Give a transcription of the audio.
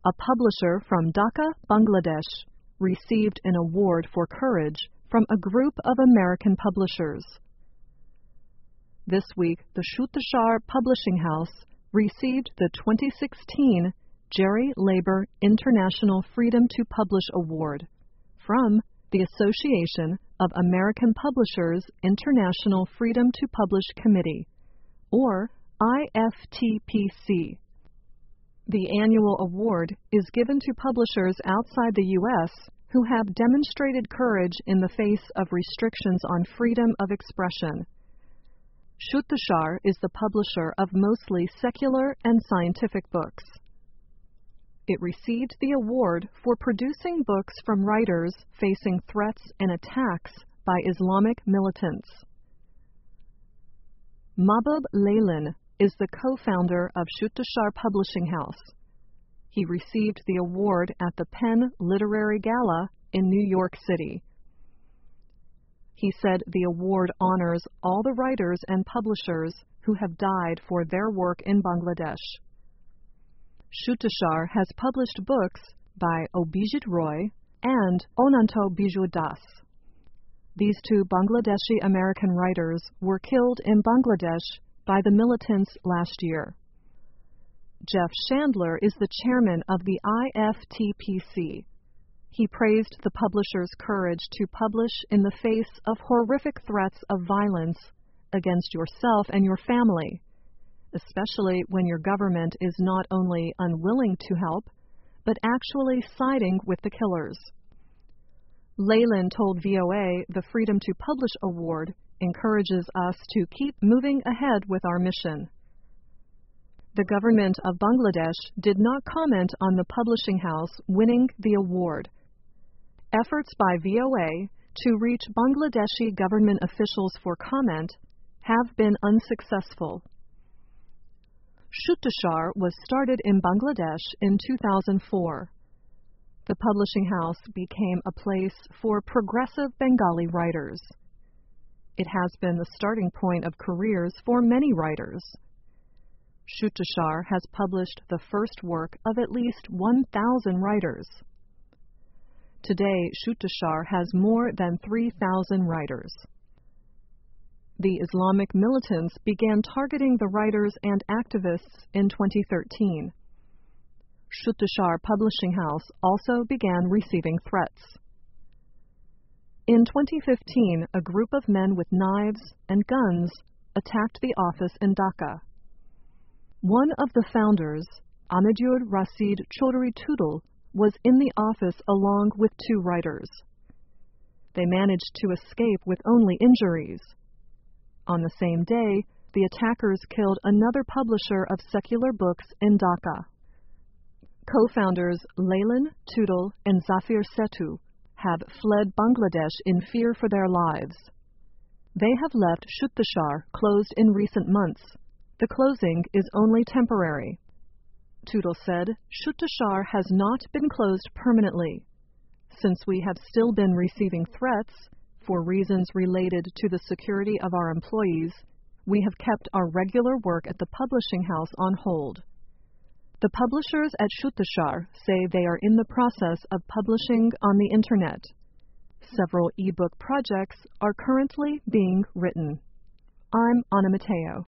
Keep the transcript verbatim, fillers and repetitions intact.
A publisher from Dhaka, Bangladesh, received an award for courage from a group of American publishers. This week, the Shuttashar Publishing House received the twenty sixteen Jerry Leiber International Freedom to Publish Award from the Association of American Publishers International Freedom to Publish Committee, or I F T P C. The annual award is given to publishers outside the U S who have demonstrated courage in the face of restrictions on freedom of expression. Shuttashar is the publisher of mostly secular and scientific books. It received the award for producing books from writers facing threats and attacks by Islamic militants. Mahbub Laylan is the co-founder of Shuttashar Publishing House. He received the award at the Penn Literary Gala in New York City. He said the award honors all the writers and publishers who have died for their work in Bangladesh. Shuttashar has published books by Abhijit Roy and Onanto Biju Das. These two Bangladeshi American writers were killed in Bangladesh by the militants last year. Jeff Chandler is the chairman of the I F T P C. He praised the publishers' courage to publish in the face of horrific threats of violence against yourself and your family, especially when your government is not only unwilling to help, but actually siding with the killers. Laylan told V O A the Freedom to Publish Award encourages us to keep moving ahead with our mission. The government of Bangladesh did not comment on the publishing house winning the award. Efforts by V O A to reach Bangladeshi government officials for comment have been unsuccessful. Shuttashar was started in Bangladesh in two thousand four. The publishing house became a place for progressive Bengali writers. It has been the starting point of careers for many writers. Shuttashar has published the first work of at least one thousand writers. Today, Shuttashar has more than three thousand writers. The Islamic militants began targeting the writers and activists in twenty thirteen. Shuttashar Publishing House also began receiving threats. In twenty fifteen, a group of men with knives and guns attacked the office in Dhaka. One of the founders, Amidur Rashid Chaudhry Tudal, was in the office along with two writers. They managed to escape with only injuries. On the same day, the attackers killed another publisher of secular books in Dhaka. Co-founders Laylan, Tudal, and Zafir Setu have fled Bangladesh in fear for their lives. They have left Shuttashar closed in recent months. The closing is only temporary. Tudal said, Shuttashar has not been closed permanently. Since we have still been receiving threats, for reasons related to the security of our employees, we have kept our regular work at the publishing house on hold. The publishers at Shuttashar say they are in the process of publishing on the Internet. Several e-book projects are currently being written. I'm Anna Mateo.